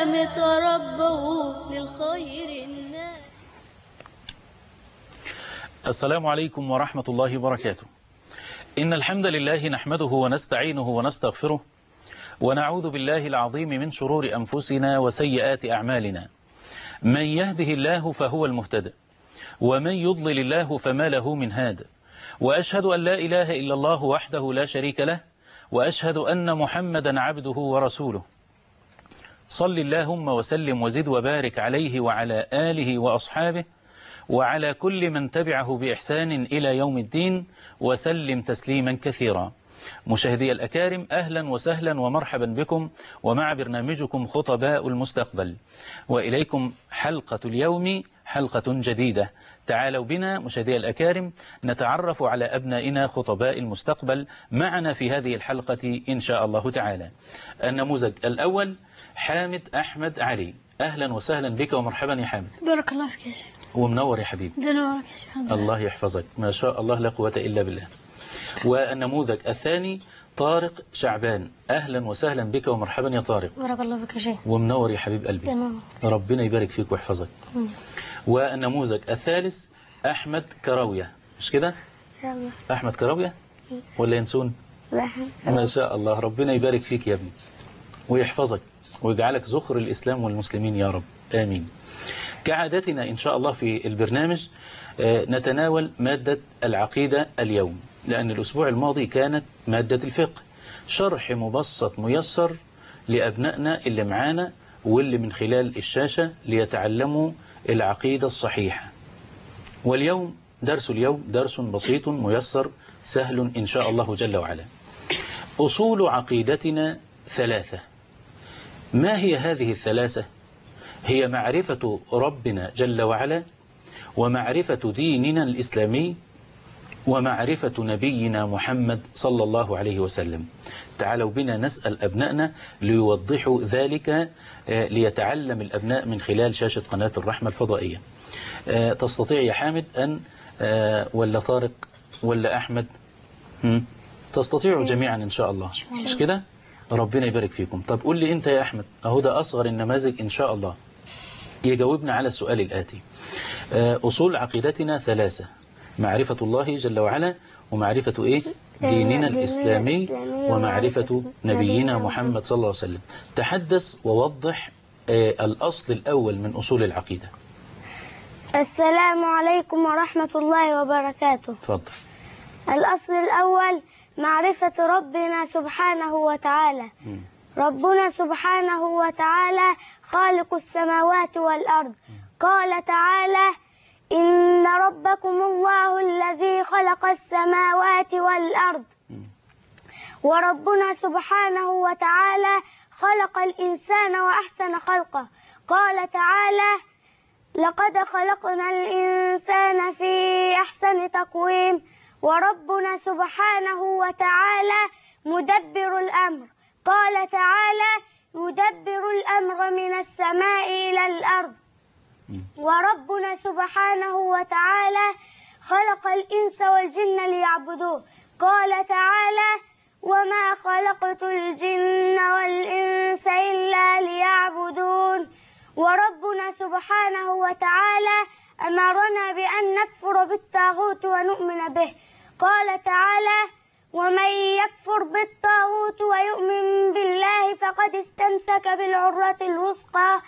الإسلام تربوا للخير الناس. السلام عليكم ورحمة الله وبركاته. إن الحمد لله نحمده ونستعينه ونستغفره ونعوذ بالله العظيم من شرور أنفسنا وسيئات أعمالنا. من يهده الله فهو المهتدى ومن يضلل الله فما له من هاد، وأشهد أن لا إله إلا الله وحده لا شريك له، وأشهد أن محمدا عبده ورسوله. صل اللهم وسلم وزد وبارك عليه وعلى آله وأصحابه وعلى كل من تبعه بإحسان إلى يوم الدين وسلم تسليما كثيرا. مشاهدي الأكارم، أهلا وسهلا ومرحبا بكم ومع برنامجكم خطباء المستقبل، وإليكم حلقة اليوم، حلقة جديدة. تعالوا بنا مشاهدي الأكارم نتعرف على أبنائنا خطباء المستقبل معنا في هذه الحلقة إن شاء الله تعالى. النموذج الأول حامد أحمد علي. أهلا وسهلا بك ومرحبا يا حامد. بارك الله فيك يا شيخ. ومنور يا حبيبي. دنورك يا شيخ. الله يحفظك، ما شاء الله لا قوة إلا بالله. والنموذج الثاني طارق شعبان. أهلا وسهلا بك ومرحبا يا طارق. بارك الله فيك يا شيخ. ومنور يا حبيب قلبي. تمام. ربنا يبارك فيك ويحفظك. والنموذج الثالث أحمد كراوية. مش كده؟ أحمد كراوية ولا ينسون؟ ما شاء الله، ربنا يبارك فيك يا ابني ويحفظك ويجعلك ذخر الإسلام والمسلمين يا رب، آمين. كعادتنا إن شاء الله في البرنامج نتناول مادة العقيدة اليوم، لأن الأسبوع الماضي كانت مادة الفقه، شرح مبسط ميسر لأبنائنا اللي معانا واللي من خلال الشاشة ليتعلموا العقيدة الصحيحة. واليوم درس اليوم درس بسيط ميسر سهل إن شاء الله جل وعلا. أصول عقيدتنا ثلاثة. ما هي هذه الثلاثة؟ هي معرفة ربنا جل وعلا، ومعرفة ديننا الإسلامي، ومعرفة نبينا محمد صلى الله عليه وسلم. تعالوا بنا نسأل أبنائنا ليوضحوا ذلك ليتعلم الأبناء من خلال شاشة قناة الرحمة الفضائية. تستطيع يا حامد أن ولا طارق ولا أحمد؟ تستطيعوا جميعا إن شاء الله، مش كده؟ ربنا يبارك فيكم. طب قول لي أنت يا أحمد، أهو ده أصغر النماذج إن شاء الله يجاوبنا على السؤال الآتي. أصول عقيدتنا ثلاثة: معرفة الله جل وعلا، ومعرفة إيه؟ ديننا الإسلامي، ومعرفة نبينا محمد صلى الله عليه وسلم. تحدث ووضح الأصل الأول من أصول العقيدة. السلام عليكم ورحمة الله وبركاته. تفضل. الأصل الأول معرفة ربنا سبحانه وتعالى. ربنا سبحانه وتعالى خالق السماوات والأرض. قال تعالى: إن ربكم الله الذي خلق السماوات والأرض. وربنا سبحانه وتعالى خلق الإنسان وأحسن خلقه. قال تعالى: لقد خلقنا الإنسان في أحسن تقويم. وربنا سبحانه وتعالى مدبر الأمر. قال تعالى: يدبر الأمر من السماء إلى الأرض. وربنا سبحانه وتعالى خلق الإنس والجن ليعبدوه. قال تعالى: وما خلقت الجن والإنس إلا ليعبدون. وربنا سبحانه وتعالى أمرنا بأن نكفر بالطاغوت ونؤمن به. قال تعالى: ومن يكفر بالطاغوت ويؤمن بالله فقد استمسك بالعروة الوثقى،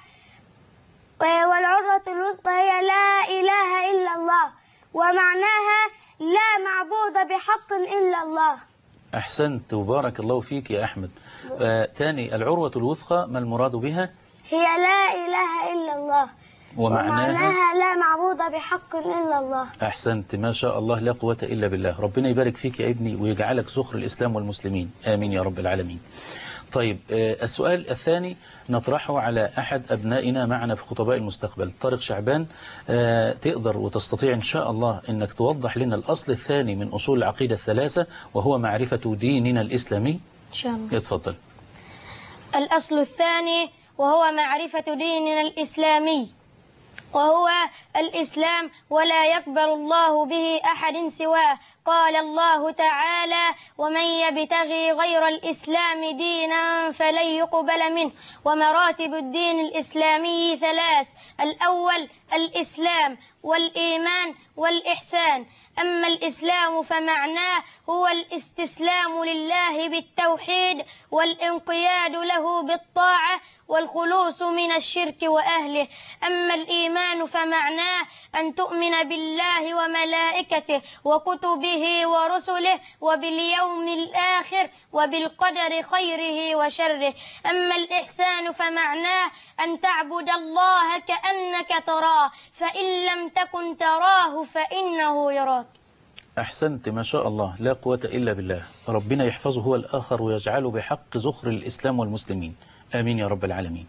والعروة الوثقى هي لا إله إلا الله، ومعناها لا معبود بحق إلا الله. أحسنت وبارك الله فيك يا أحمد. تاني، العروة الوثقى ما المراد بها؟ هي لا إله إلا الله، ومعناها لا معبود بحق إلا الله. أحسنت، ما شاء الله لا قوة إلا بالله. ربنا يبارك فيك يا ابني ويجعلك ذخر الإسلام والمسلمين، آمين يا رب العالمين. طيب، السؤال الثاني نطرحه على أحد أبنائنا معنا في خطباء المستقبل، طارق شعبان. تقدر وتستطيع إن شاء الله أنك توضح لنا الأصل الثاني من أصول العقيدة الثلاثة، وهو معرفة ديننا الإسلامي. إن شاء الله. يتفضل. الأصل الثاني وهو معرفة ديننا الإسلامي، وهو الإسلام، ولا يقبل الله به أحد سواه. قال الله تعالى: ومن يبتغي غير الإسلام دينا فلن يقبل منه. ومراتب الدين الإسلامي ثلاث: الأول الإسلام والإيمان والإحسان. أما الإسلام فمعناه هو الاستسلام لله بالتوحيد والانقياد له بالطاعة والخلوص من الشرك وأهله. أما الإيمان فمعناه أن تؤمن بالله وملائكته وكتبه ورسله وباليوم الآخر وبالقدر خيره وشره. أما الإحسان فمعناه أن تعبد الله كأنك تراه، فإن لم تكن تراه فإنه يراك. أحسنت ما شاء الله، لا قوة إلا بالله. ربنا يحفظه هو الآخر ويجعله بحق زخر الإسلام والمسلمين، آمين يا رب العالمين.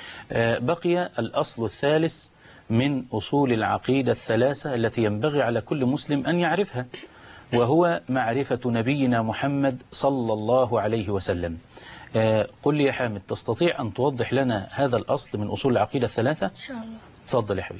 بقي الأصل الثالث من أصول العقيدة الثلاثة التي ينبغي على كل مسلم أن يعرفها، وهو معرفة نبينا محمد صلى الله عليه وسلم. قل لي يا حامد، تستطيع أن توضح لنا هذا الأصل من أصول العقيدة الثلاثة؟ إن شاء الله. تفضل يا حبيبي.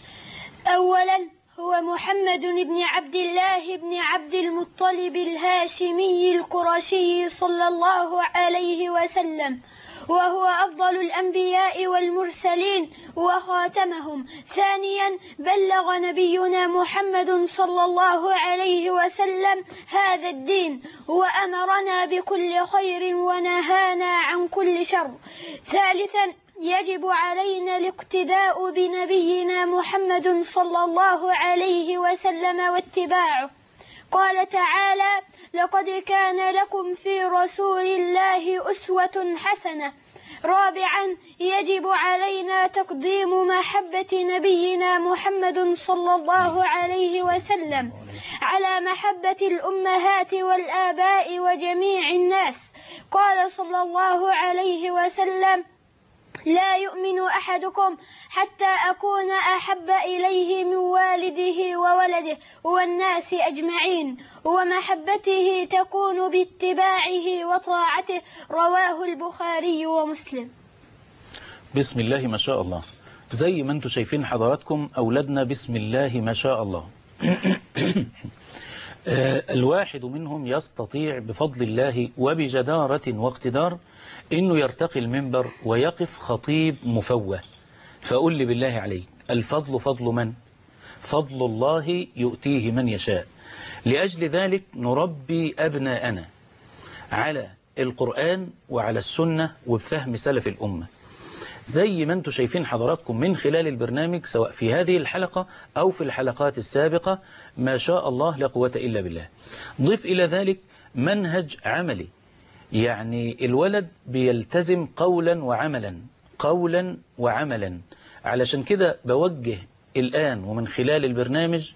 أولا هو محمد بن عبد الله بن عبد المطلب الهاشمي القرشي صلى الله عليه وسلم، وهو أفضل الأنبياء والمرسلين وخاتمهم. ثانيا بلغ نبينا محمد صلى الله عليه وسلم هذا الدين وأمرنا بكل خير ونهانا عن كل شر. ثالثا يجب علينا الاقتداء بنبينا محمد صلى الله عليه وسلم واتباعه. قال تعالى: لقد كان لكم في رسول الله أسوة حسنة. رابعا يجب علينا تقديم محبة نبينا محمد صلى الله عليه وسلم على محبة الأمهات والآباء وجميع الناس. قال صلى الله عليه وسلم: لا يؤمن أحدكم حتى أكون أحب إليه من والده وولده والناس أجمعين، ومحبته تكون باتباعه وطاعته. رواه البخاري ومسلم. بسم الله ما شاء الله، زي ما انتم شايفين حضراتكم أولادنا بسم الله ما شاء الله. الواحد منهم يستطيع بفضل الله وبجدارة واقتدار إنه يرتقي المنبر ويقف خطيب مفوه. فقل لي بالله عليك، الفضل فضل من؟ فضل الله يؤتيه من يشاء. لأجل ذلك نربي أبناءنا على القرآن وعلى السنة وبفهم سلف الأمة، زي ما انتم شايفين حضراتكم من خلال البرنامج، سواء في هذه الحلقة أو في الحلقات السابقة. ما شاء الله لا قوة إلا بالله. ضيف إلى ذلك منهج عملي، يعني الولد بيلتزم قولا وعملا قولا وعملا. علشان كده بوجه الآن ومن خلال البرنامج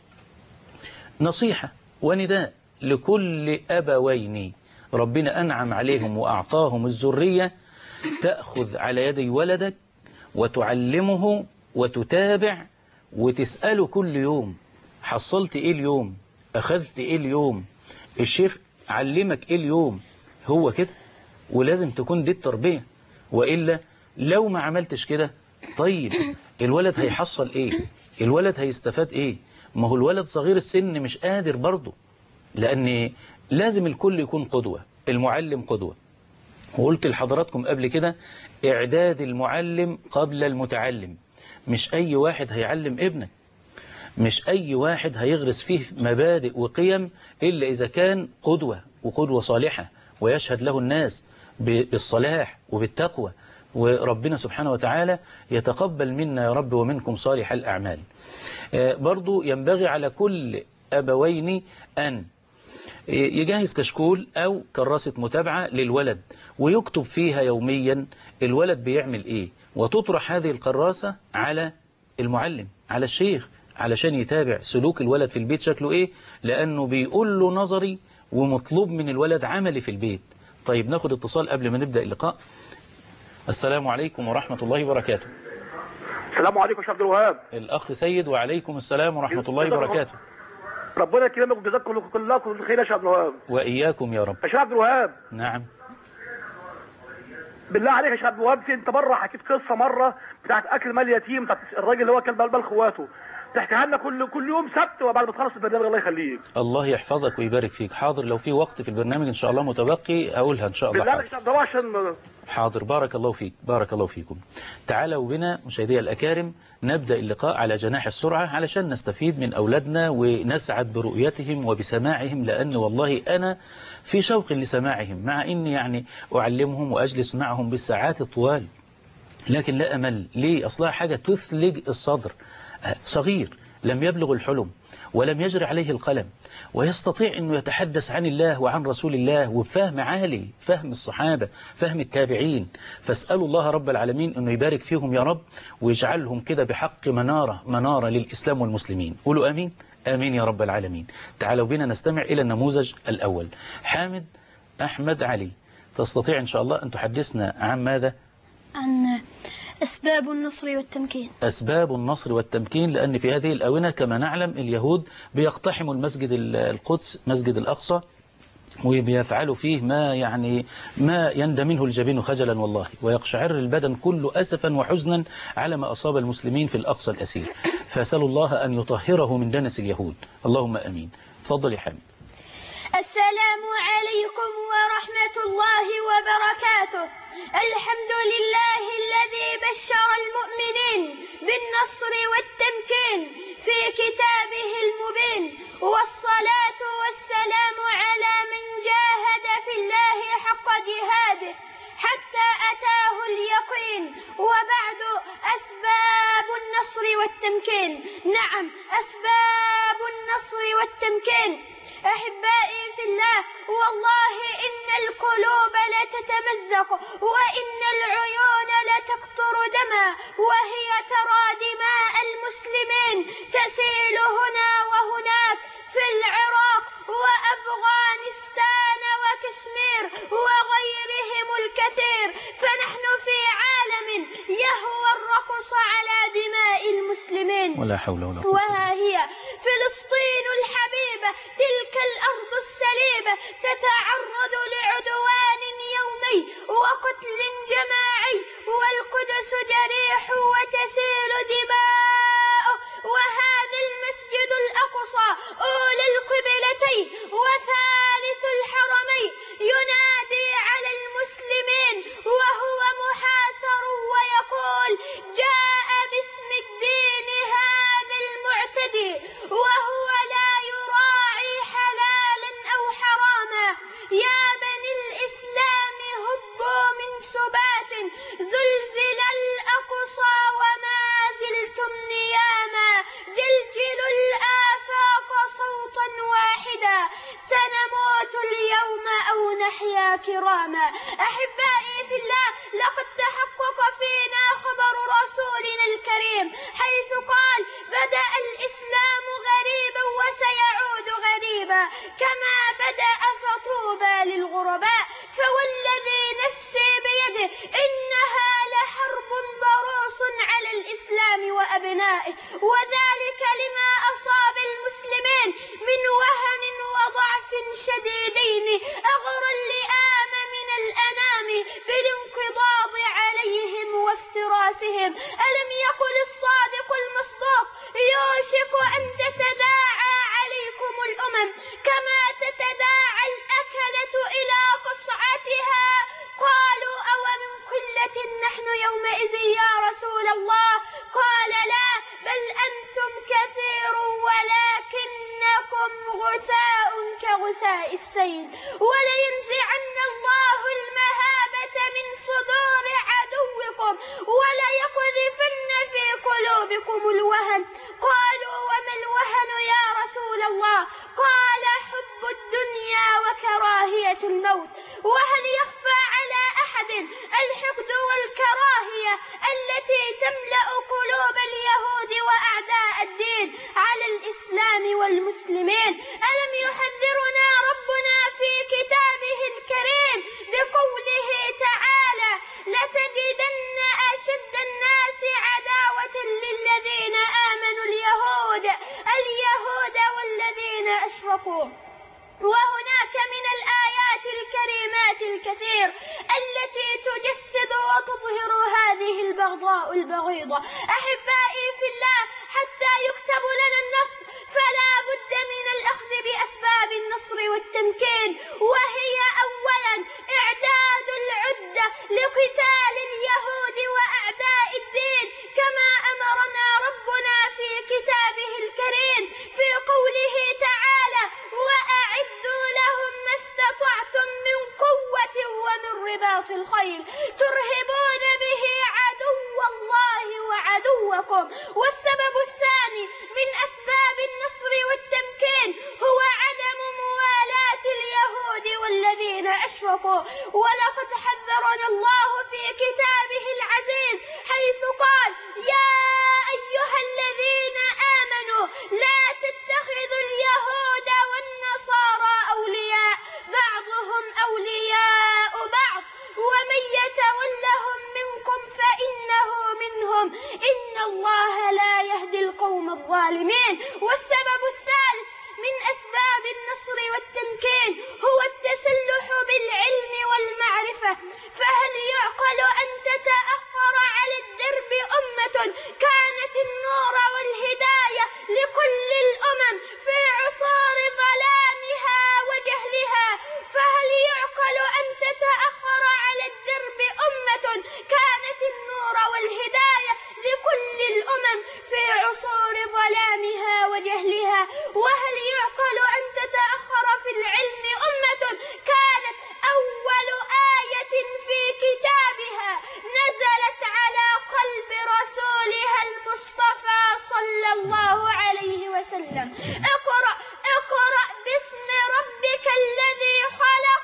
نصيحة ونداء لكل أبوين ربنا أنعم عليهم وأعطاهم الذرية، تأخذ على يدي ولدك وتعلمه وتتابع وتسأله كل يوم: حصلت إيه اليوم؟ أخذت إيه اليوم؟ الشيخ علمك إيه اليوم؟ هو كده، ولازم تكون دي التربية. وإلا لو ما عملتش كده، طيب الولد هيحصل إيه؟ الولد هيستفاد إيه؟ ما هو الولد صغير السن مش قادر برضه، لأن لازم الكل يكون قدوة. المعلم قدوة، وقلت لحضراتكم قبل كده: إعداد المعلم قبل المتعلم. مش أي واحد هيعلم ابنك، مش أي واحد هيغرس فيه مبادئ وقيم إلا إذا كان قدوة وقدوة صالحة ويشهد له الناس بالصلاح وبالتقوى. وربنا سبحانه وتعالى يتقبل منا يا رب ومنكم صالح الأعمال. برضو ينبغي على كل أبوين أن يجهز كشكول أو كراسة متابعة للولد ويكتب فيها يوميا الولد بيعمل إيه، وتطرح هذه الكراسة على المعلم، على الشيخ، علشان يتابع سلوك الولد في البيت شكله إيه، لأنه بيقول له نظري ومطلوب من الولد عملي في البيت. طيب ناخد اتصال قبل ما نبدأ اللقاء. السلام عليكم ورحمة الله وبركاته. السلام عليكم يا شيخ عبد الوهاب. الأخ سيد. وعليكم السلام ورحمة الله وبركاته. ربنا يكرمك ويجزاكم كلكم خير يا شيخ عبد الوهاب. وإياكم يا رب. يا شيخ عبد الوهاب. نعم. بالله عليك يا شيخ عبد الوهاب، انت بره حكيت قصه مره بتاعت اكل مال يتيم، بتاعت الراجل اللي هو كل بال اخواته. تحكيها لنا كل يوم سبت وبعد ما تخلص البرنامج. الله يخليك. الله يحفظك ويبارك فيك. حاضر، لو في وقت في البرنامج ان شاء الله متبقي اقولها ان شاء الله. حاضر. حاضر، بارك الله فيك، بارك الله فيكم. تعالوا بنا مشاهدي الأكارم نبدأ اللقاء على جناح السرعة علشان نستفيد من أولادنا ونسعد برؤيتهم وبسماعهم، لأن والله أنا في شوق لسماعهم، مع إني يعني أعلمهم وأجلس معهم بالساعات الطوال، لكن لا أمل. ليه؟ أصلها حاجة تثلج الصدر. صغير لم يبلغ الحلم ولم يجري عليه القلم، ويستطيع أنه يتحدث عن الله وعن رسول الله وبفهم عالي، فهم الصحابة، فهم التابعين. فاسألوا الله رب العالمين أنه يبارك فيهم يا رب، ويجعلهم كده بحق منارة للإسلام والمسلمين. قولوا آمين. آمين يا رب العالمين. تعالوا بنا نستمع إلى النموذج الأول. حامد أحمد علي، تستطيع إن شاء الله أن تحدثنا عن ماذا؟ عن أسباب النصر والتمكين. أسباب النصر والتمكين، لأن في هذه الآونة كما نعلم اليهود بيقتحموا المسجد القدس، مسجد الأقصى، وبيفعلوا فيه ما يندى منه الجبين خجلا والله، ويقشعر البدن كله أسفا وحزنا على ما أصاب المسلمين في الأقصى الأسير. فسألوا الله أن يطهره من دنس اليهود. اللهم أمين. تفضل يا حامد. السلام عليكم ورحمة الله وبركاته. الحمد لله الذي بشر المؤمنين بالنصر والتمكين في كتابه المبين، والصلاة والسلام على من جاهد في الله حق جهاده حتى أتاه اليقين. وبعد، أسباب النصر والتمكين. نعم، أسباب النصر والتمكين أحبائي في الله، والله إن القلوب لتتمزق وإن العيون لتقطر دما، وهي ترى دماء المسلمين تسيل هنا وهناك في العراق وأفغانستان وكشمير وغيرهم الكثير. فنحن في عالم يهوى الرقص على دماء المسلمين. ولا حول ولا قوة. وها هي فلسطين الحبيبة، تلك الأرض السليبة، تتعرض لعدوان يومي وقتل جماعي، والقدس جريح وتسيل دماؤه، وهذا المسجد الأقصى أولى القبلتين وثالث الحرمين ينادي على المسلمين وهو محاصر ويقول: جاء باسم الدين هذا المعتدي وهو لا يراعي حلالا أو حراما. يا بني الإسلام هبوا من سبات، زلزل الأقصى وما زلتم نياما، جلجلوا الآفاق صوتا واحدا، سنموت اليوم أو نحيا كراما. أحبائي في الله، لقد تحقق فينا خبر رسولنا الكريم حيث قال: بدأ الإسلام غريبا وسيعود غريبا كما بدأ، فطوبى للغرباء. فوالذي نفسي بيده إنها لحرب ضروس على الإسلام وأبنائه، وذلك لما أصاب المسلمين من وهن وضعف شديدين أغرى اللئام من الأنام بالانقضاض عليهم وافتراسهم. ألم يقل الصادق المصدوق: يوشك أن تتداعى عليكم الأمم كما تتداعى الأكلة إلى قصعتها. قالوا: أو من قلة نحن يومئذ يا رسول الله؟ قال: لا، بل أنتم كثير ولكنكم غثاء كغثاء السيل. ولينزعن الله المهابة من صدور عدوكم وليقذفن في قلوبكم الوهن. قالوا: وما الوهن يا رسول الله؟ قال: حب الدنيا وكراهية الموت. وهل يخفى على أحد الحقد والكراهية التي تملأ قلوب اليهود وأعداء الدين على الإسلام والمسلمين؟ ألم يحذرنا ربنا في كتابه الكريم بقوله تعالى: لتجدن أشد الناس عداوة للذين آمنوا اليهود والذين أشركوا. وهناك من الآيات الكريمات الكثير التي تجسد وتظهر هذه البغضاء البغيضة. أحبائي في الله، حتى يكتب لنا النصر فلا بد من الأخذ بأسباب النصر والتمكين، وهي أولا إعداد العدة لقتال اليهود وأعداء الدين، كما أمرنا ربنا في كتابه الكريم في قوله تعالى: وأعدوا لهم ما استطعتم من قوة ومن رباط الخيل ترهبون به عدو الله وعدوكم. والسبب الثاني من أسباب النصر والتمكين هو عدم موالاة اليهود والذين أشركوا. ولقد حذرنا الله في كتابه العزيز حيث قال: يا أيها الذين آمنوا لا تتخذوا اليهود والنصارى أولياء بعضهم أولياء بعض ومن يتولهم منكم فإنه منهم إن الله لا يهدي القوم الظالمين. والسبب الثالث من أسباب النصر والتمكين هو التسلح بالعلم والمعرفة. فهل يعقل أن تتأخر على الدرب أمة كانت النور والهداية لكل الأمم في عصور ظلامها وجهلها؟ فهل يعقل أن تتأخر على الدرب أمة كانت النور والهداية لكل الأمم في عصور ظلامها وجهلها؟ وهل يعقل أن تتأخر في العلم أمة كانت أول آية في كتابها نزلت على قلب رسولها المصطفى صلى الله عليه وسلم؟ اقرأ باسم ربك الذي خلق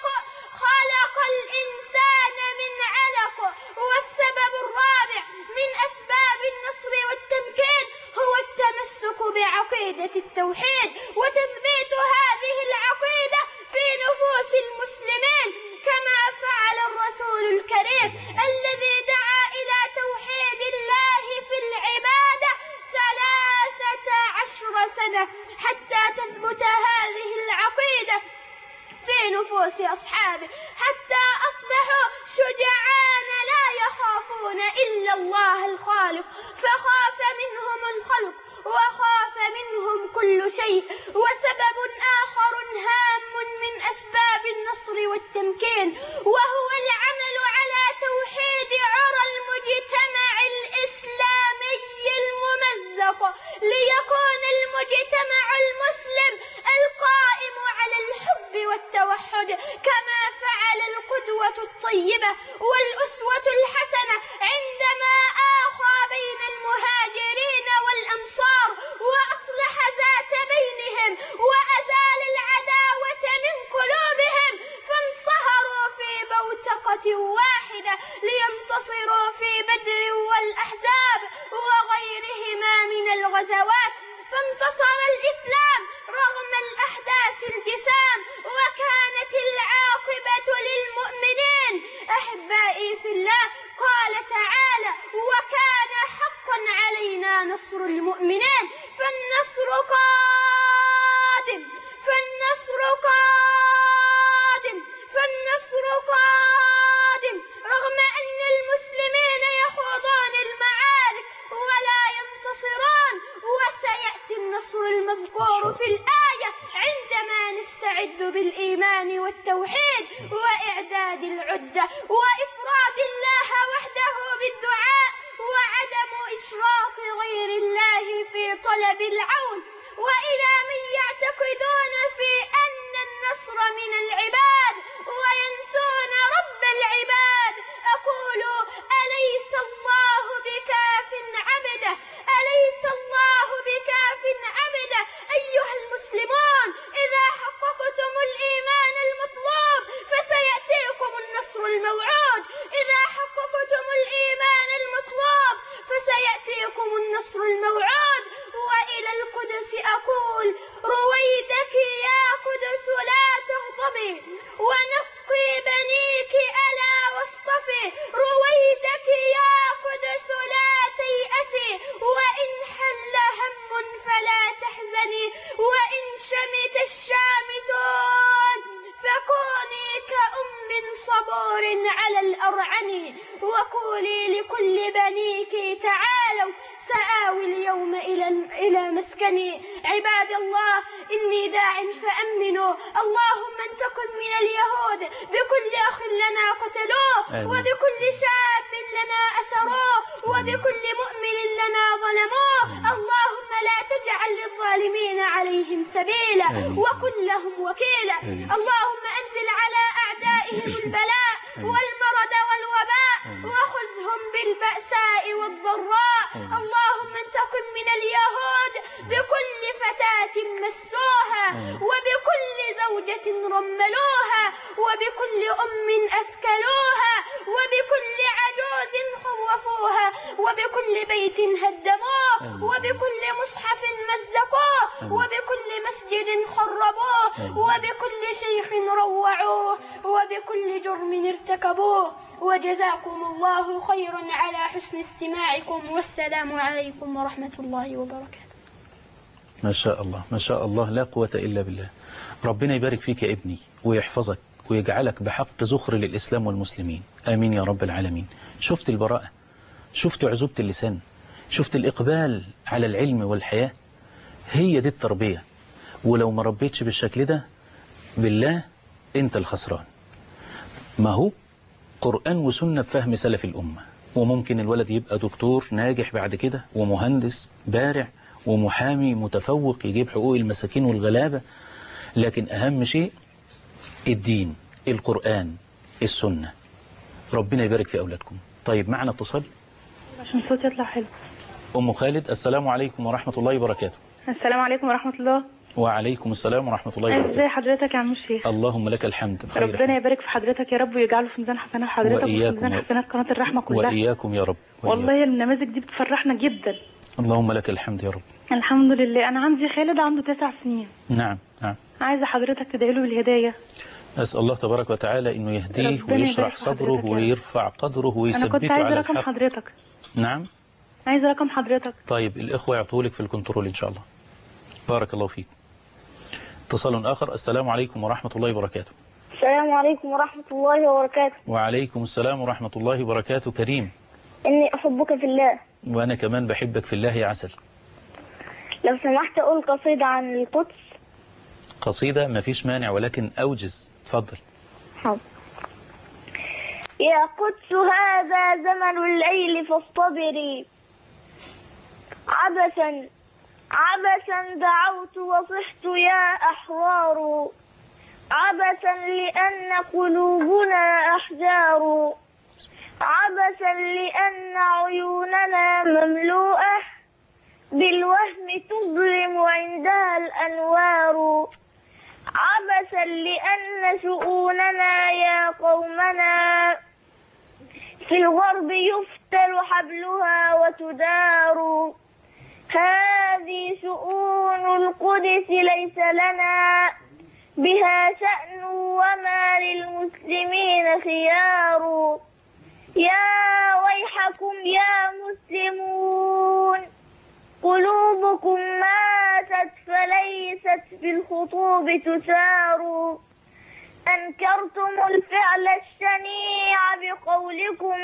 الإنسان من علق. والسبب الرابع من أسباب النصر والتمكين هو التمسك بعقيدة التوحيد وتثبيت هذه العقيدة في نفوس المسلمين، كما فعل الرسول الكريم الذي دعا إلى توحيد الله في العبادة 13 سنة حتى تثبت هذه العقيدة في نفوس أصحابه، حتى أصبحوا شجعان لا يخافون إلا الله الخالق، فخاف منهم الخلق وخاف منهم كل شيء. وسبب آخر هام من أسباب النصر والتمكين وهو العمل على توحيد عرى المجتمع الإسلامي الممزق، ليكون المجتمع المسلم القائم على الحب والتوحد، كما فعل القدوة الطيبة والأسوة الحسنة عندما آخى بين المهاجرين والأنصار وأصلح ذات بينهم وأزال العداوة من قلوبهم، فانصهروا في بوتقة واحدة لينتصروا في بدر والأحزاب وغيرهما من الغزوات. فانتصر الإسلام رغم الأحداث الجسام وكانت العاقبة للمؤمنين. أحبائي في الله، قال تعالى: وكان حقا علينا نصر المؤمنين. فالنصر قادم، فالنصر قادم، فالنصر قادم، رغم أن المسلمين يخوضون المعارك ولا ينتصرون. وسيأتي النصر المذكور في الآية عندما نستعد بالإيمان والتوحيد وإعداد العدة وإفراد الله وحده بالدعاء وعدم إشراك غير الله في طلب العون. وإلى من يعتقدون في أن النصر من العباد وينسون رب العباد أقول: أليس الله بكاف عبده؟ أليس الله بكاف عبده؟ أيها المسلمون، إذا حققتم الإيمان المطلوب فسيأتيكم النصر الموعود. إذا حققتم الإيمان المطلوب فسيأتيكم النصر الموعود. وإلى القدس أقول: رويدك يا قدس لا تغضبي ونقي بنيك ألا واصطفي. رويدك يا قدس لا تيأسي، وإن حل هم فلا تحزني، وإن شمت الشامتون فكوني كأم صبور على الأرعن. وكوني آوي اليوم إلى مسكني. عباد الله إني داع فأمنوا. اللهم أن تكن من اليهود بكل أخ لنا قتلوه، وبكل شاب لنا أسروه، وبكل مؤمن لنا ظلموه. اللهم لا تجعل للظالمين عليهم سبيلا وكن لهم وكيلا. اللهم أنزل على أعدائهم البلاء والمرض والوباء وخذهم بالبأساء والضراء. اللهم أن تكن من اليهود بكل فتاة مسوها، وبكل زوجة رملوها، وبكل أم أثكلوها، وبكل عجوز خوفوها، وبكل بيت هدموه، وبكل مصحف مزقوه، وبكل مسجد خربوه، وبكل شيخ روعوه، وبكل جرم ارتكبوه. وجزاكم الله خيرا على حسن استماعكم، والسلام عليكم ورحمة الله وبركاته. ما شاء الله ما شاء الله، لا قوة إلا بالله. ربنا يبارك فيك يا ابني ويحفظك ويجعلك بحق زخر للإسلام والمسلمين، آمين يا رب العالمين. شفت البراءة، شفت عزوبة اللسان، شفت الإقبال على العلم والحياة. هي دي التربية، ولو ما ربيتش بالشكل ده بالله انت الخسران. ما هو قرآن وسنة بفهم سلف الأمة، وممكن الولد يبقى دكتور ناجح بعد كده، ومهندس بارع، ومحامي متفوق يجيب حقوق المساكين والغلابة. لكن أهم شيء الدين، القرآن، السنة. ربنا يبارك في أولادكم. طيب معنا اتصال عشان الصوت يطلع حلو. أم خالد، السلام عليكم ورحمة الله وبركاته. السلام عليكم ورحمة الله. وعليكم السلام ورحمة الله وبركاته. ازي حضرتك يا عم الشيخ؟ اللهم لك الحمد بخير. ربنا يبارك في حضرتك يا رب، ويجعله في ميزان حسنات حضرتك وفي ميزان حسنات قناة الرحمة كلها. وإياكم يا رب. والله النماذج دي بتفرحنا جدا. اللهم لك الحمد يا رب. الحمد لله. أنا عندي خالد عنده 9 سنين. نعم نعم. عايزة حضرتك تدعي له بالهداية. أسأل الله تبارك وتعالى إنه يهديه ويشرح صدره ويرفع قدره ويثبته على الحق. أنا كنت عايزة رقم حضرتك. نعم. عايزة رقم حضرتك. طيب الإخوة يعطولك في الكنترول إن شاء الله. بارك الله فيك. اتصال آخر. السلام عليكم ورحمة الله وبركاته. السلام عليكم ورحمة الله وبركاته. وعليكم السلام ورحمة الله وبركاته. كريم، إني أحبك في الله. وأنا كمان بحبك في الله يا عسل. لو سمحت أقول قصيدة عن القدس. قصيدة ما فيش مانع، ولكن أوجز. تفضل. حاضر. يا قدس هذا زمن الليل فاصطبري، عبثا عبثا دعوت وصحت يا أحرار، عبثا لأن قلوبنا أحجار، عبثا لأن عيوننا مملوءة بالوهم تظلم عندها الأنوار، عبثا لأن شؤوننا يا قومنا في الغرب يفتل حبلها وتدار، هذه شؤون القدس ليس لنا بها شأن وما للمسلمين خيار، يا ويحكم يا مسلمون قلوبكم ماتت فليست بالخطوب تسار، أنكرتم الفعل الشنيع بقولكم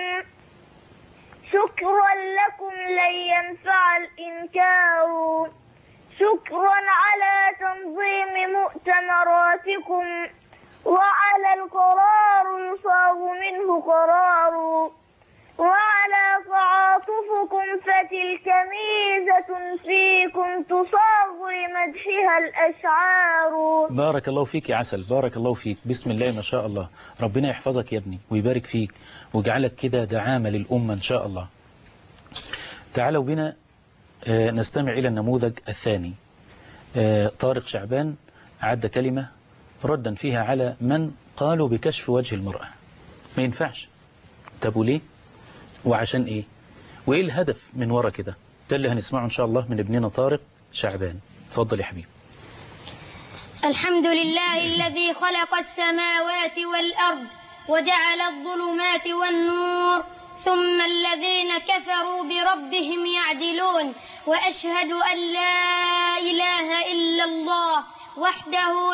شكرا لكم لن ينفع الإنكار، شكرا على تنظيم مؤتمراتكم وعلى القرار يصاب منه قرار، وعلى تعاطفكم فتلك ميزة فيكم تصاغ لمدحها الأشعار. بارك الله فيك يا عسل، بارك الله فيك. بسم الله ما شاء الله. ربنا يحفظك يا ابني ويبارك فيك ويجعلك كده دعامة للأمة إن شاء الله. تعالوا بنا نستمع إلى النموذج الثاني. طارق شعبان عد كلمة ردا فيها على من قالوا بكشف وجه المرأة. ما ينفعش. طب وليه؟ وعشان ايه؟ وايه الهدف من ورا كده؟ ده اللي هنسمعه ان شاء الله من ابننا طارق شعبان. اتفضل يا حبيبي. الحمد لله الذي خلق السماوات والأرض وجعل الظلمات والنور ثم الذين كفروا بربهم يعدلون، وأشهد أن لا إله إلا الله وحده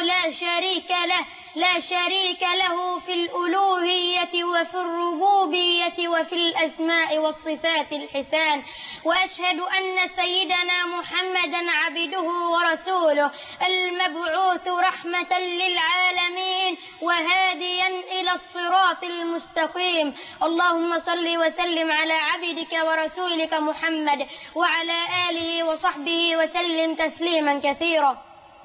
لا شريك له في الألوهية وفي الربوبية وفي الأسماء والصفات الحسان. وأشهد أن سيدنا محمدا عبده ورسوله المبعوث رحمة للعالمين وهاديا إلى الصراط المستقيم. اللهم صل وسلم على عبدك ورسولك محمد وعلى آله وصحبه وسلم تسليما كثيرا.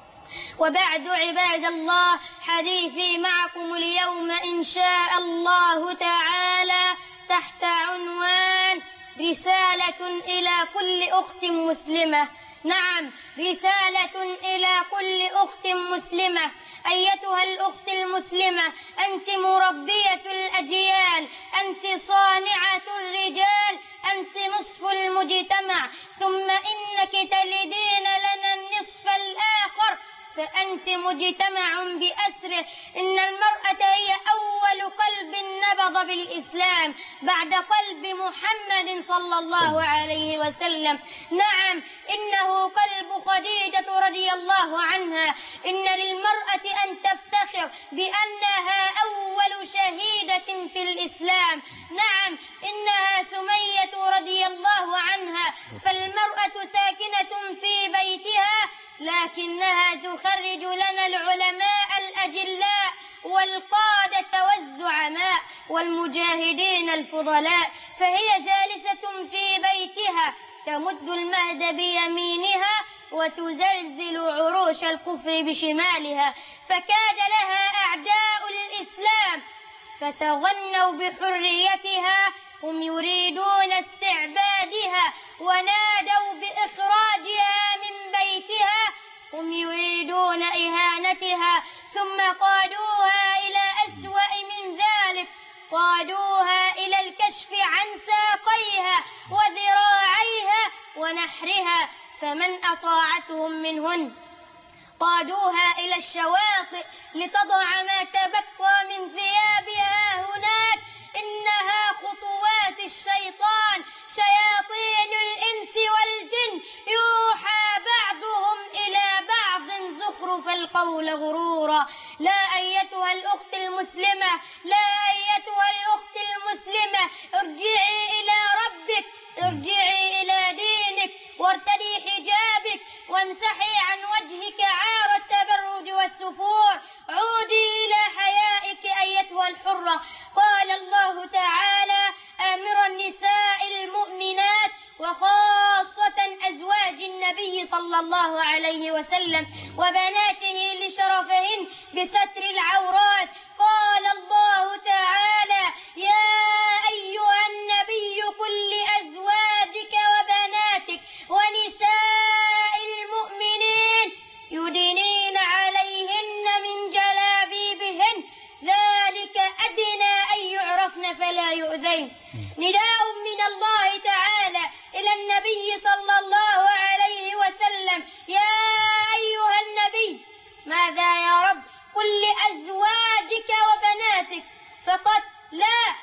وبعد عباد الله، حديثي معكم اليوم إن شاء الله تعالى تحت عنوان رسالة إلى كل أخت مسلمة. نعم، رسالة إلى كل أخت مسلمة. أيتها الأخت المسلمة، أنت مربية الأجيال، أنت صانعة الرجال، أنت نصف المجتمع، ثم إنك تلدين لنا النصف الآخر، فأنت مجتمع بأسره. إن المرأة هي أول قلب نبض بالإسلام بعد قلب محمد صلى الله عليه وسلم. نعم، إنه قلب خديجة رضي الله عنها. إن للمرأة أن تفتخر بأنها أول شهيدة في الإسلام. نعم، إنها سمية رضي الله عنها. فالمرأة ساكنة في بيتها، لكنها تخرج لنا العلماء الأجلاء والقادة والزعماء والمجاهدين الفضلاء. فهي جالسة في بيتها تمد المهد بيمينها وتزلزل عروش الكفر بشمالها. فكاد لها أعداء الإسلام فتغنوا بحريتها، هم يريدون استعبادها، ونادوا بإخراجها من بيتها، هم يريدون إهانتها. ثم قادوها إلى أسوأ من ذلك، قادوها إلى الكشف عن ساقيها وذراعيها ونحرها. فمن أطاعتهم منهن قادوها إلى الشواطئ لتضع ما تبقى من ثيابها هناك. إنها خطوات الشيطان، شياطين الإنس والجن، يوحى بعضهم إلى بعض زخرف القول غرورا. لا أيتها الأخت المسلمة، لا أيتها الأخت المسلمة، ارجعي إلى ربك، ارجعي إلى دينك، وارتدي حجابك، وامسحي عن وجهك عار التبرج والسفور. عودي إلى حيائك أيتها الحرة. قال الله تعالى آمرا نساء المؤمنات وخاصة أزواج النبي صلى الله عليه وسلم وبناته لشرفهن بستر العورات. قال الله تعالى يا أيها النبي قل لأزواجك وبناتك ونساء المؤمنين يدنين عليهن من جلابيبهن ذلك أدنى أن يعرفن فلا يؤذين. نداء من الله تعالى إلى النبي صلى الله عليه وسلم. يا أيها النبي، ماذا يا رب؟ قل لأزواجك وبناتك فقط؟ لا،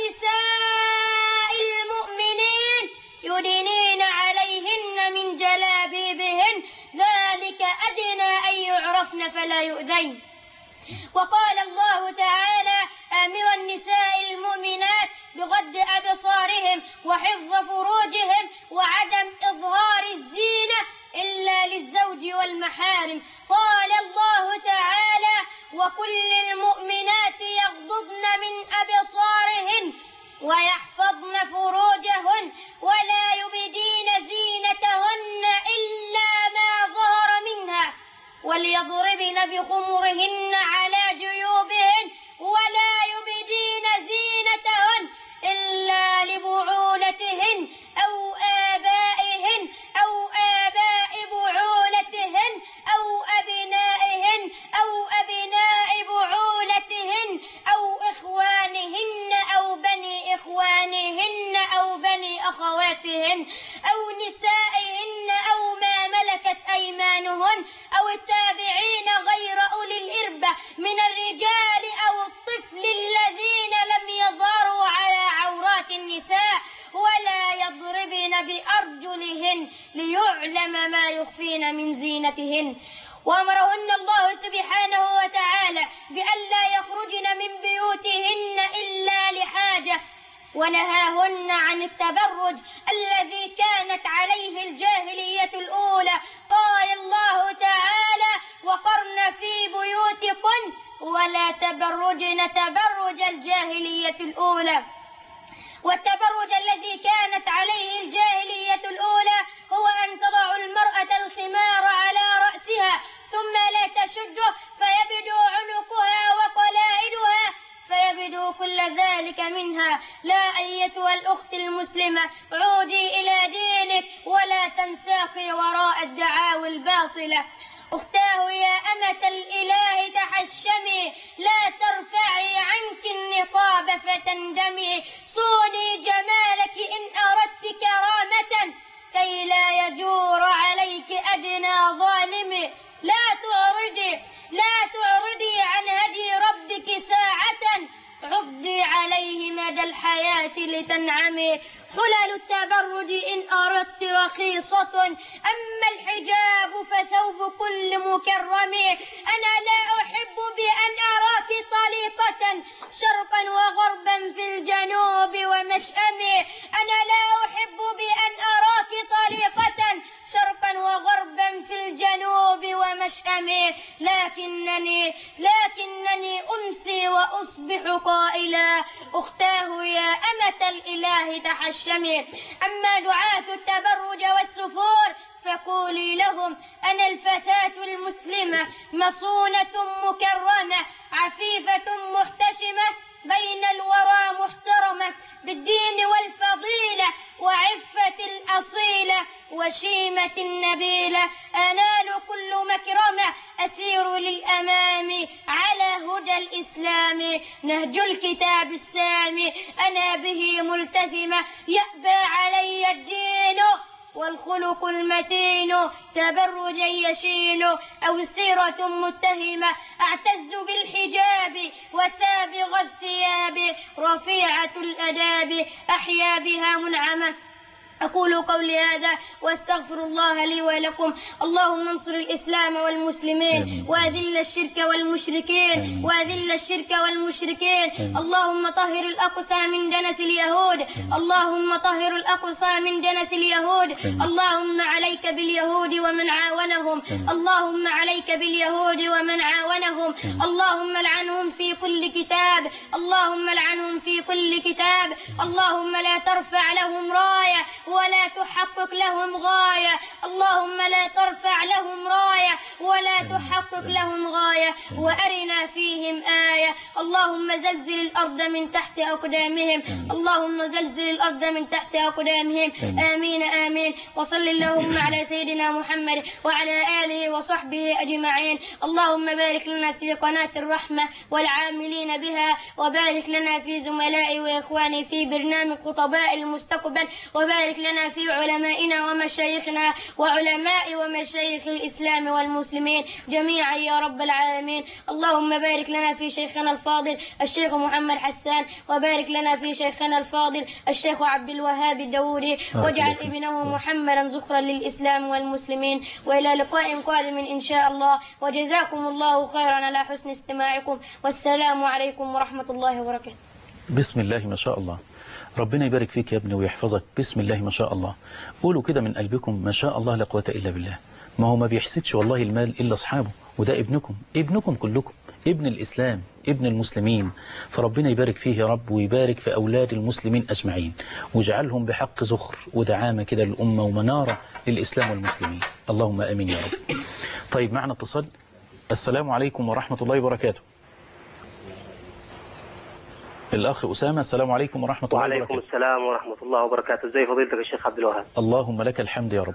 ونساء المؤمنين يدنين عليهن من جلابيبهن ذلك أدنى أن يعرفن فلا يؤذين. وقال الله تعالى آمرا النساء المؤمنات بغض أبصارهم وحفظ فروجهم وعدم إظهار الزينة إلا للزوج والمحارم. قال الله تعالى وكل المؤمنات يغضضن من أبصارهن ويحفظن فروجهن ولا يبدين زينتهن إلا ما ظهر منها وليضربن بخمرهن على جيوبهن ولا يبدين زينتهن إلا لبعولتهن أو آبائهن أو آباء بعولتهن أو أبنائهن أو أبناء بعولتهن أو إخوانهن أو بني إخوانهن أو بني أخواتهن أو نسائهن أو ما ملكت أيمانهن أو التابعين غير أولي الإربة من الرجال أو الطفل الذين لم يظهروا على عورات النساء ولا يضربن بأرجلهن ليعلم ما يخفين من زينتهن. وأمرهن الله سبحانه وتعالى بألا يخرجن من بيوتهن إلا لحاجة، ونهاهن عن التبرج الذي كانت عليه الجاهلية الأولى. قال الله تعالى: وقرن في بيوتكن ولا تبرجن تبرج الجاهلية الأولى. والتبرج الذي كانت عليه الجاهلية الأولى هو أن تضع المرأة الخمار على رأسها ثم لا تشده فيبدو عنقها وقلائدها، فيبدو كل ذلك منها. لا أيتها الأخت المسلمة، عودي إلى دينك ولا تنساقي وراء الدعاوى الباطلة. أختاه يا أمة الإله تحشمي، لا ترفعي عنك النقاب فتندمي، صوني جمالك إن أردت كرامة كي لا يجور عليك أدنى ظالم. لا تعرضي عن هدي ربك ساعة، عضي عليه مدى الحياة لتنعمي. حلل التبرج إن أردت رخيصة، أما الحجاب فثوب كل مكرم. أنا لا أحب بأن أراك طليقة شرقا وغربا في الجنوب ومشأمي. أنا لا أحب بأن أراك طليقة شرقا وغربا في الجنوب ومشأمي، لكنني أمسي وأصبح قائلا: أختاه يا أمة الإله تحشمي. أما دعاة التبرج والسفور فقولي لهم: أنا الفتاة المسلمة مصونة مكرمة عفيفة محتشمة، بين الورى محترمة بالدين والفضيلة وعفة الأصيلة وشيمة النبيلة، أنال كل مكرمة أسير للأمام على هدى الإسلام، نهج الكتاب السامي أنا به ملتزمة، يأبى علي الدين والخلق المتين، تبرجا يشين أو سيرة متهمة، أعتز بالحجاب وسابغ الثياب، رفيعة الأداب أحيا بها منعمة. أقول قولي هذا وأستغفر الله لي ولكم. اللهم انصر الإسلام والمسلمين وأذل الشرك والمشركين وأذل الشرك والمشركين. اللهم طهر الأقصى من دنس اليهود، اللهم طهر الأقصى من دنس اليهود. اللهم عليك باليهود ومن عاونهم، اللهم عليك باليهود ومن عاونهم. اللهم لعنهم في كل كتاب، اللهم لعنهم في كل كتاب. اللهم لا ترفع لهم راية ولا تحقق لهم غاية، اللهم لا ترفع لهم راية ولا تحقق لهم غاية، وأرنا فيهم آية. اللهم زلزل الأرض من تحت أقدامهم، اللهم زلزل الأرض من تحت أقدامهم. آمين آمين. وصل اللهم على سيدنا محمد وعلى آله وصحبه أجمعين. اللهم بارك لنا في قناة الرحمة والعاملين بها، وبارك لنا في زملائي وإخواني في برنامج خطباء المستقبل، وبارك لنا في علمائنا ومشايخنا وعلماء ومشايخ الإسلام والمسلمين جميعا يا رب العالمين. اللهم بارك لنا في شيخنا الفاضل الشيخ محمد حسان، وبارك لنا في شيخنا الفاضل الشيخ عبد الوهاب الدوري، واجعل ابنه محمدا ذخرا للإسلام والمسلمين. وإلى لقاء قادم إن شاء الله، وجزاكم الله خيرا على حسن استماعكم، والسلام عليكم ورحمة الله وبركاته. بسم الله ما شاء الله، ربنا يبارك فيك يا ابني ويحفظك. بسم الله ما شاء الله. قولوا كده من قلبكم ما شاء الله لا قوة إلا بالله. ما هو ما بيحسدش والله المال إلا أصحابه، وده ابنكم كلكم، ابن الإسلام، ابن المسلمين. فربنا يبارك فيه يا رب، ويبارك في أولاد المسلمين أجمعين، ويجعلهم بحق زخر ودعامة كده للأمة ومنارة للإسلام والمسلمين. اللهم آمين يا رب. طيب معنا اتصال. السلام عليكم ورحمة الله وبركاته. الأخ أسامة، السلام عليكم ورحمة الله وبركاته. وعليكم السلام ورحمة الله وبركاته. ازي فضيلتك يا شيخ عبد الوهاب؟ اللهم لك الحمد يا رب.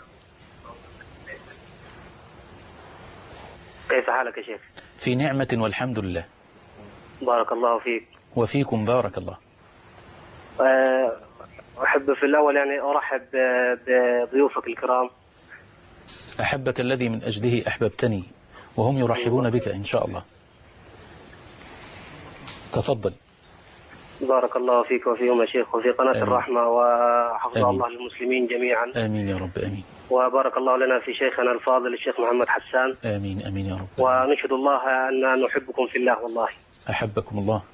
كيف حالك يا شيخ؟ في نعمة والحمد لله. بارك الله فيك. وفيكم بارك الله. أحب في الأول يعني أرحب بضيوفك الكرام. أحبك الذي من أجله أحببتني، وهم يرحبون بك إن شاء الله. تفضل. بارك الله فيك وفيهم يا شيخ، وفي قناة الرحمة، وحفظ الله للمسلمين جميعا. آمين يا رب آمين. وبارك الله لنا في شيخنا الفاضل الشيخ محمد حسان. آمين آمين يا رب. ونشهد الله أن نحبكم في الله والله. أحبكم الله.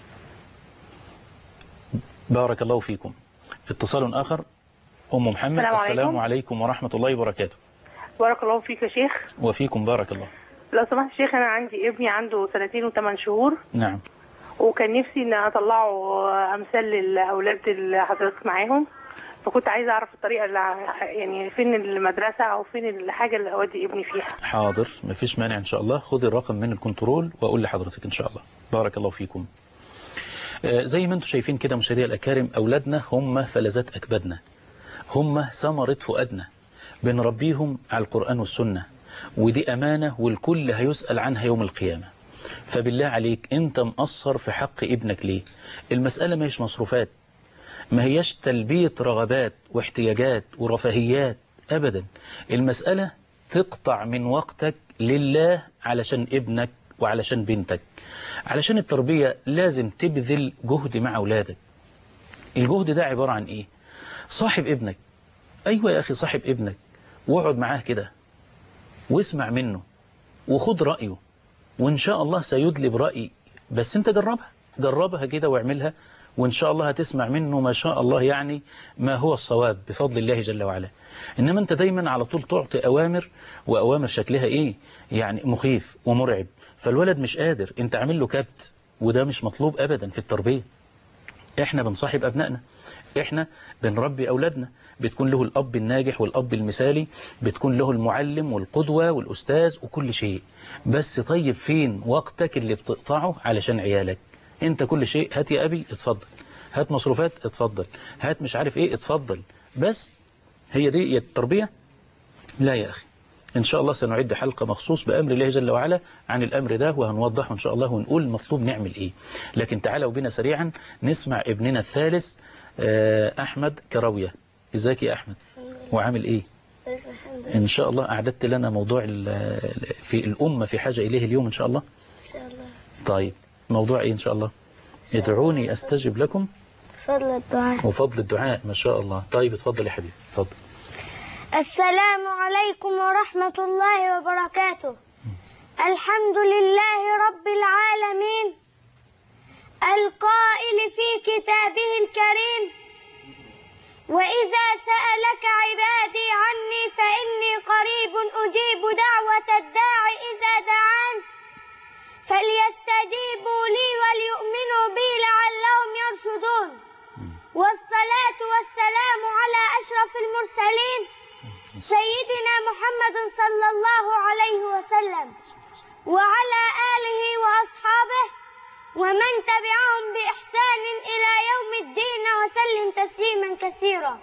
بارك الله فيكم. اتصال آخر. أم محمد. السلام عليكم ورحمة الله وبركاته. بارك الله فيك يا شيخ. وفيكم بارك الله. لو سمحت يا شيخ، أنا عندي ابني عنده 2 و8 شهور. نعم. وكان نفسي إن أطلعه أمثال للأولاد اللي حضرتك معاهم، فكنت عايزة أعرف الطريقة يعني فين المدرسة أو فين الحاجة اللي أودي ابني فيها. حاضر، مفيش مانع إن شاء الله. خذي الرقم من الكنترول وأقول لحضرتك إن شاء الله. بارك الله فيكم. زي ما انتم شايفين كده مشاهدينا الأكارم، أولادنا هم فلذات أكبادنا، هم ثمرة فؤادنا، بنربيهم على القرآن والسنة، ودي أمانة والكل هيسأل عنها يوم القيامة. فبالله عليك أنت مقصر في حق ابنك ليه؟ المسألة ما هيش مصروفات، ما هيش تلبية رغبات واحتياجات ورفاهيات أبدا. المسألة تقطع من وقتك لله علشان ابنك وعلشان بنتك. علشان التربية لازم تبذل جهد مع أولادك. الجهد ده عبارة عن إيه؟ صاحب ابنك. أيوة يا أخي، صاحب ابنك واقعد معاه كده واسمع منه وخد رأيه، وإن شاء الله سيدلي برأي. بس أنت جربها كده واعملها، وإن شاء الله هتسمع منه ما شاء الله، يعني ما هو الصواب بفضل الله جل وعلا. إنما أنت دايما على طول تعطي أوامر، وأوامر شكلها إيه؟ يعني مخيف ومرعب، فالولد مش قادر، أنت عامل له كبت، وده مش مطلوب أبدا في التربية. إحنا بنصاحب أبنائنا، إحنا بنربي أولادنا، بتكون له الأب الناجح والأب المثالي، بتكون له المعلم والقدوة والأستاذ وكل شيء. بس طيب فين وقتك اللي بتقطعه علشان عيالك؟ انت كل شيء هات يا أبي اتفضل، هات مصروفات اتفضل، هات مش عارف ايه اتفضل. بس هي دي التربية؟ لا يا أخي. إن شاء الله سنعد حلقة مخصوص بأمر الله جل وعلا عن الأمر ده، وهنوضحه إن شاء الله ونقول مطلوب نعمل إيه. لكن تعالوا بنا سريعا نسمع ابننا الثالث أحمد كراوية. إزيك يا أحمد؟ وعامل إيه؟ إن شاء الله أعددت لنا موضوع في الأمة في حاجة إليه اليوم إن شاء الله؟ إن شاء الله. طيب موضوع إيه إن شاء الله؟ ادعوني أستجب لكم. فضل الدعاء. وفضل الدعاء، ما شاء الله. طيب اتفضل يا حبيبي اتفضل. السلام عليكم ورحمة الله وبركاته. الحمد لله رب العالمين القائل في كتابه الكريم: وإذا سألك عبادي عني فإني قريب أجيب دعوة الداع إذا دعان فليستجيبوا لي وليؤمنوا بي لعلهم يرشدون. والصلاة والسلام على أشرف المرسلين سيدنا محمد صلى الله عليه وسلم وعلى آله وأصحابه ومن تبعهم بإحسان إلى يوم الدين وسلم تسليما كثيرا.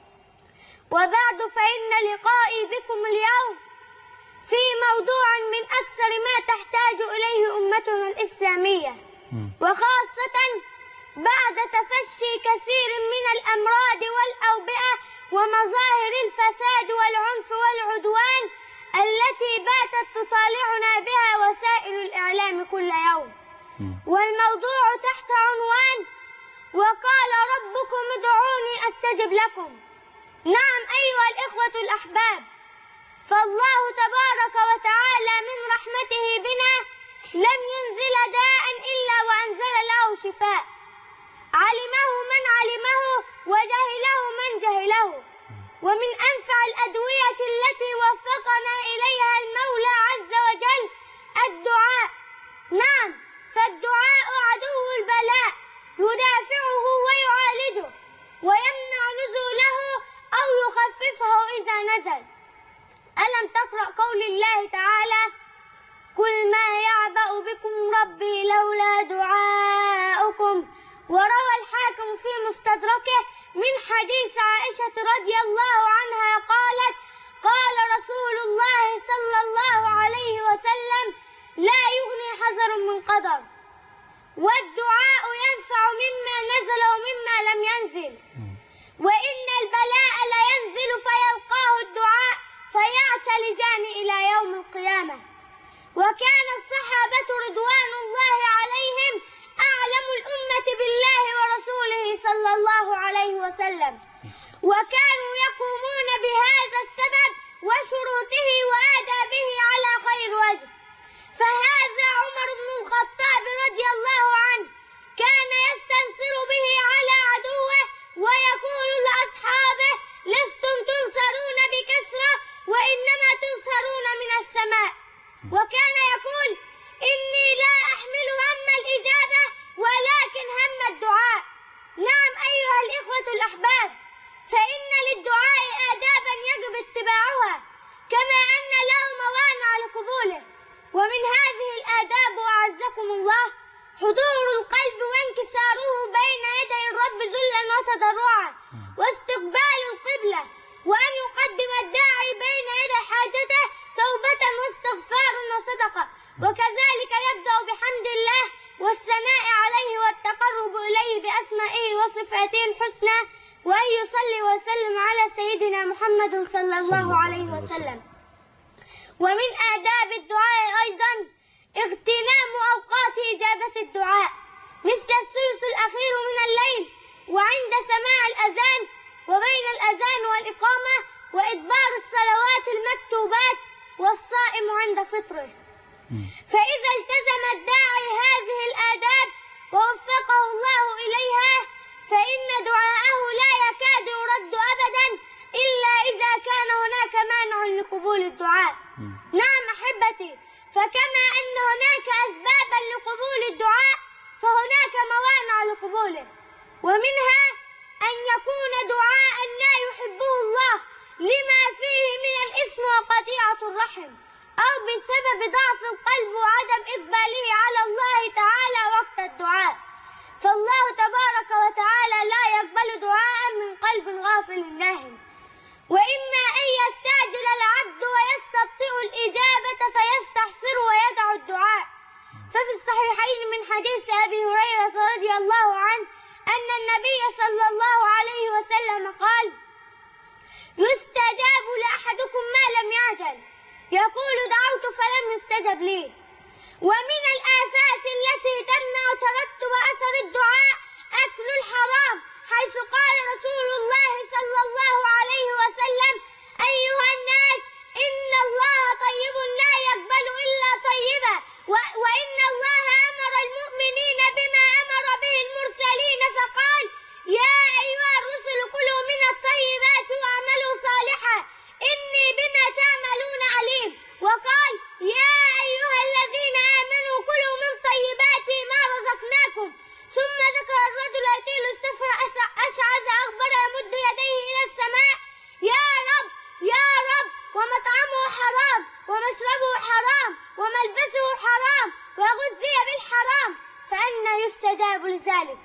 وبعد، فإن لقائي بكم اليوم في موضوع من أكثر ما تحتاج إليه أمتنا الإسلامية، وخاصة بعد تفشي كثير من الأمراض والأوبئة ومظاهر الفساد والعنف والعدوان التي باتت تطالعنا بها وسائل الإعلام كل يوم. والموضوع تحت عنوان: وقال ربكم ادعوني أستجب لكم. نعم أيها الإخوة الأحباب، فالله تبارك وتعالى من رحمته بنا لم ينزل داء إلا وأنزل له شفاء، علمه من علمه وجهله من جهله. ومن أنفع الأدوية التي وفقنا إليها المولى عز وجل الدعاء. نعم، فالدعاء عدو البلاء، يدافعه ويعالجه ويمنع نزوله أو يخففه إذا نزل. ألم تقرأ قول الله تعالى: قل ما يعبأ بكم ربي لولا دعاؤكم. وروى الحاكم في مستدركه من حديث عائشة رضي الله عنها قالت: قال رسول الله صلى الله عليه وسلم: لا يغني حذر من قدر. والدعاء ينفع مما نزل ومما لم ينزل، وإن البلاء لا ينزل فيلقاه الدعاء فيعتلجان إلى يوم القيامة. وكان الصحابة رضوان الله عليهم أعلم الأمة بالله ورسوله صلى الله عليه وسلم، وكانوا يقومون بهذا السبب وشروطه وآدابه على خير وجه. فهذا عمر بن الخطاب رضي الله عنه كان يستنصر به على عدوه ويقول لأصحابه: لستم تنصرون بكثرة وإنما تنصرون من السماء. وكان يقول: إني لا أحمل هم الإجابة ولكن هم الدعاء. نعم أيها الإخوة الأحباب، فإن للدعاء آدابا يجب اتباعها كما أن له موانع لقبوله. ومن هذه الآداب أعزكم الله حضور القلب وانكساره بين يدي الرب ذلا وتضرعا واستقبال القبلة، وأن يقدم الداعي بين يدي حاجته توبة واستغفار وصدقة، وكذلك يبدأ بحمد الله والثناء عليه والتقرب إليه بأسمائه وصفاته الحسنى، وأن يصلي ويسلم على سيدنا محمد صلى الله عليه وسلم. ومن آداب الدعاء أيضا اغتنام أوقات إجابة الدعاء مثل الثلث الأخير من الليل وعند سماع الأذان وبين الأذان والإقامة وإدبار الصلوات المكتوبات والصائم عند فطره. فإذا التزم الداعي هذه الآداب ووفقه الله إليها فإن دعاءه لا يكاد يرد أبدا إلا إذا كان هناك مانع لقبول الدعاء. نعم أحبتي، فكما أن هناك أسبابا لقبول الدعاء فهناك موانع لقبوله، ومنها أن يكون دعاء لا يحبه الله لما فيه من الإثم وقطيعة الرحم، أو بسبب ضعف القلب وعدم إقباله على الله تعالى وقت الدعاء. فالله تبارك وتعالى لا يقبل دعاء من قلب غافل لاهٍ. وإما أن يستعجل العبد ويستبطئ الإجابة فيستحسر ويدع الدعاء. ففي الصحيحين من حديث أبي هريرة رضي الله عنه أن النبي صلى الله عليه وسلم قال: يستجاب لأحدكم ما لم يعجل، يقول دعوت فلم يستجب لي. ومن الآفات التي تمنع ترتب أثر الدعاء أكل الحرام، حيث قال رسول الله صلى الله عليه وسلم: أيها الناس، إن الله طيب لا يقبل إلا طيبا، وإن الله أمر المؤمنين بما أمر به المرسلين فقال: يا أيها الرسل كلوا من الطيبات واعملوا صالحا إني بما تعملون عليم. وقال: يا أيها الذين آمنوا كلوا من طيبات ما رزقناكم. ثم ذكر الرجل يطيل السفر أشعث أغبر يمد يديه إلى السماء: يا رب يا رب، ومطعمه حرام ومشربه حرام وملبسه حرام وغذي بالحرام، فأنى يستجاب لذلك.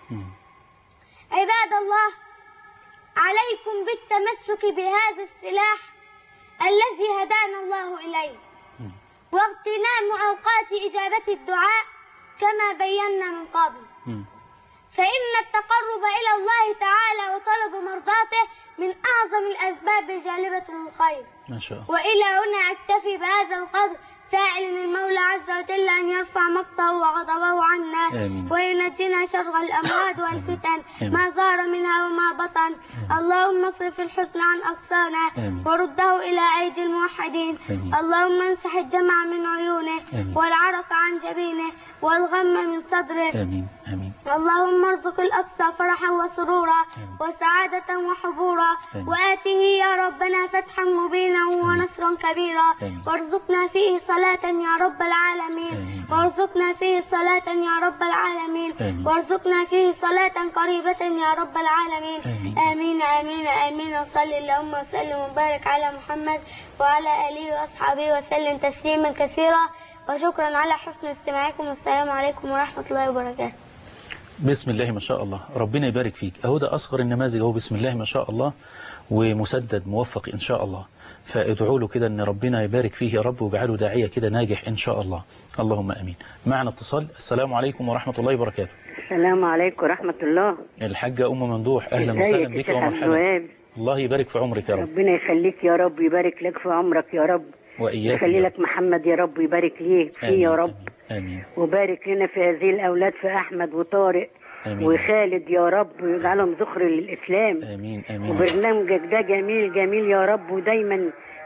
عباد الله، عليكم بالتمسك بهذا السلاح الذي هدانا الله إليه، واغتنام أوقات إجابة الدعاء كما بينا من قبل، فإن التقرب إلى الله تعالى وطلب مرضاته من أعظم الأسباب الجالبة للخير. ما شاء الله. وإلى هنا أكتفي بهذا القدر، سائل المولى عز وجل أن يرفع مقته وغضبه عنا. آمين. وينجينا شر الأمراض والفتن ما ظهر منها وما بطن. اللهم اصرف الحزن عن أقصانا ورده إلى أيدي الموحدين. اللهم امسح الدمع من عيونه والعرق عن جبينه والغم من صدره. آمين. آمين. اللهم ارزق الأقصى فرحا وسرورا وسعادة وحبورا، وآته يا ربنا فتحا مبينا ونصرا كبيرا، وارزقنا فيه صلاة يا رب العالمين، وارزقنا فيه صلاة يا رب العالمين، وارزقنا فيه صلاة قريبة يا رب العالمين. آمين آمين آمين. وصلي اللهم وسلم وبارك على محمد وعلى آله وأصحابه وسلم تسليما كثيرا. وشكرا على حسن استماعكم، والسلام عليكم ورحمة الله وبركاته. بسم الله ما شاء الله، ربنا يبارك فيك. اهو ده أصغر النماذج اهو، بسم الله ما شاء الله، ومسدد موفق إن شاء الله. فادعوا له كده أن ربنا يبارك فيه يا رب ويجعله داعية كده ناجح إن شاء الله. اللهم أمين. معنا اتصال. السلام عليكم ورحمة الله وبركاته. السلام عليكم ورحمة الله. الحاجة أم ممدوح، أهلا وسهلا بك ومرحبا. الله يبارك في عمرك يا رب. ربنا يخليك يا رب، يبارك لك في عمرك يا رب، وإياك يخلي لك محمد يا رب، يبارك ليك فيه يا رب. آمين. وبارك لنا في هذه الأولاد، في أحمد وطارق آمين. وخالد يا رب، ويجعلهم ذخر للإسلام. آمين آمين. وبرنامجك ده جميل جميل يا رب، ودايما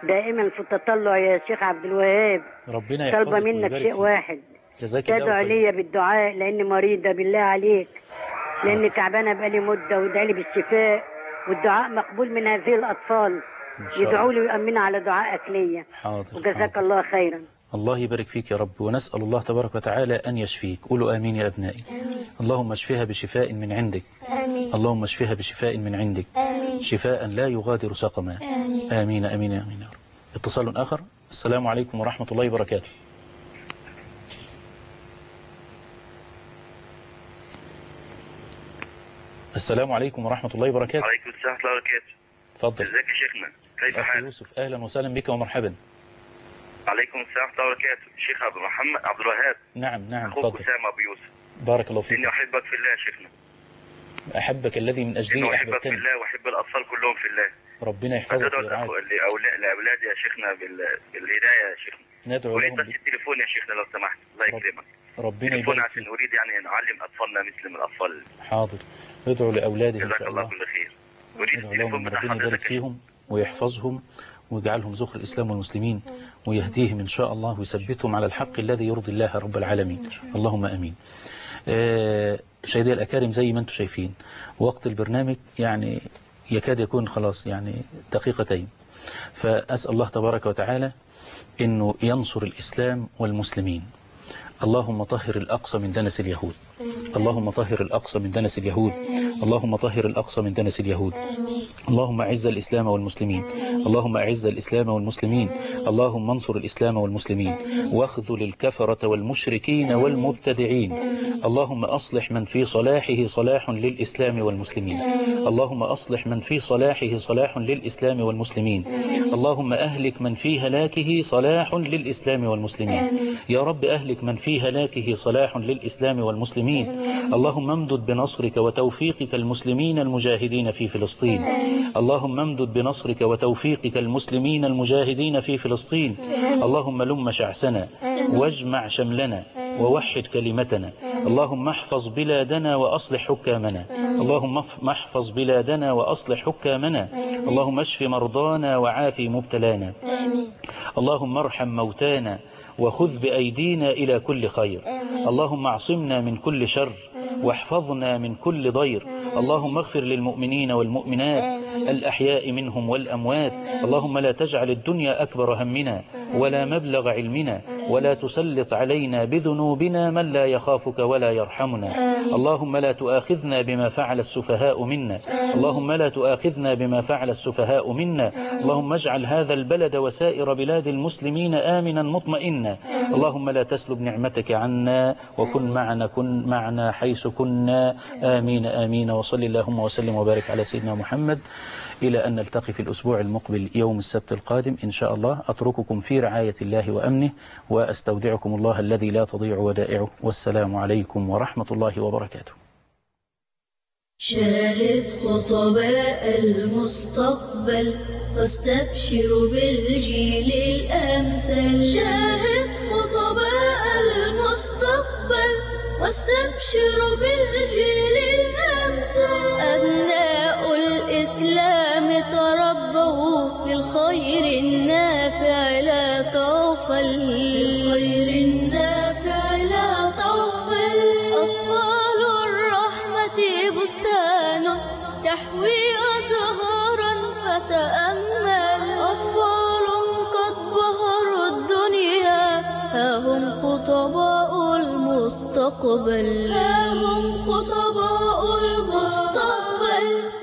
دائما في التطلع يا شيخ عبد الوهاب. ربنا يحفظك طالبة منك شيء واحد، تدعو لي بالدعاء لأني مريضة بالله عليك، لأني تعبانة بقالي مدة، وادعي لي بالشفاء، والدعاء مقبول من هذه الأطفال. يدعوا لي ويؤمنوا على دعائك ليا. حاضر. وجزاك الله خيرا. الله يبارك فيك يا رب، ونسأل الله تبارك وتعالى أن يشفيك. قولوا آمين يا أبنائي. آمين. اللهم اشفها بشفاء من عندك. آمين. اللهم اشفها بشفاء من عندك. آمين. شفاء لا يغادر سقما. آمين. آمين آمين آمين يا رب. اتصال آخر. السلام عليكم ورحمة الله وبركاته. السلام عليكم ورحمة الله وبركاته. وعليكم السلام ورحمة الله وبركاته. اتفضل. ازيك يا شيخنا؟ كيف حالك؟ أخي يوسف، أهلا وسهلا بك ومرحبا. عليكم السلام ورحمة الله وبركاته. الشيخ عبد الوهاب. نعم أخوك اتفضل. أسامة أبو يوسف. بارك الله فيك. إني أحبك في الله يا شيخنا. أحبك الذي من أجله أحبك أحببتني. في الله وأحب الأطفال كلهم في الله. ربنا يحفظك ويرعاك. لأولادي يا شيخنا بالهداية يا شيخنا. ندعو لهم. بس التليفون يا شيخنا لو سمحت، الله يكرمك. ربنا يبارك فيك. نريد يعني نعلم أطفالنا مثل من الأطفال. حاضر. ادعوا لأولادهم إن جزاك شاء الله الله. كل خير. ادعوا لهم ربنا يبارك فيهم ويحفظهم ويجعلهم ذخر الإسلام والمسلمين ويهديهم إن شاء الله ويثبتهم على الحق الذي يرضي الله رب العالمين. اللهم أمين. مشاهدي الأكارم، زي ما أنتم شايفين وقت البرنامج يعني يكاد يكون خلاص يعني دقيقتين، فأسأل الله تبارك وتعالى أنه ينصر الإسلام والمسلمين. اللهم طهر الأقصى من دنس اليهود. اللهم طهر الأقصى من دنس اليهود. اللهم طهر الأقصى من دنس اليهود. اللهم أعز الإسلام والمسلمين. اللهم أعز الإسلام والمسلمين. اللهم انصر الإسلام والمسلمين واخذل الكفرة والمشركين والمبتدعين. اللهم أصلح من في صلاحه صلاح للإسلام والمسلمين. اللهم أصلح من في صلاحه صلاح للإسلام والمسلمين. اللهم أهلك من في هلاكه صلاح للإسلام والمسلمين. يا رب أهلك من في هلاكه صلاح للإسلام والمسلمين. اللهم امدد بنصرك وتوفيقك المسلمين المجاهدين في فلسطين. اللهم امدد بنصرك وتوفيقك المسلمين المجاهدين في فلسطين. اللهم لم شعثنا واجمع شملنا ووحد كلمتنا. اللهم احفظ بلادنا وأصلح حكامنا. اللهم احفظ بلادنا وأصلح حكامنا. اللهم اشف مرضانا وعافي مبتلانا. اللهم ارحم موتانا وخذ بأيدينا إلى كل خير. اللهم اعصمنا من كل شر واحفظنا من كل ضير. اللهم اغفر للمؤمنين والمؤمنات الأحياء منهم والأموات. اللهم لا تجعل الدنيا أكبر همنا ولا مبلغ علمنا ولا تسلط علينا بذنوبنا من لا يخافك ولا يرحمنا. اللهم لا تؤاخذنا بما فعل السفهاء منا. اللهم لا تؤاخذنا بما فعل السفهاء منا. اللهم اجعل هذا البلد وسائر بلاد المسلمين آمنا مطمئنا. اللهم لا تسلب نعمتك عنا وكن معنا حيث كنا. آمين آمين. وصل اللهم وسلم وبارك على سيدنا محمد. إلى أن نلتقي في الأسبوع المقبل يوم السبت القادم إن شاء الله. أترككم في رعاية الله وأمنه وأستودعكم الله الذي لا تضيع ودائعه. والسلام عليكم ورحمة الله وبركاته. شاهد خطباء المستقبل واستبشر بالجيل الأمثل. شاهد خطباء المستقبل واستبشر بالجيل الأمثل. أبناء الإسلام تربوا للخير النافع لا تغفل. للخير النافع لا تغفل. أطفال الرحمة بستان يحوي أزهارا فتأمل. أطفال قد بهروا الدنيا ها هم خطباء المستقبل. ها هم خطباء المستقبل.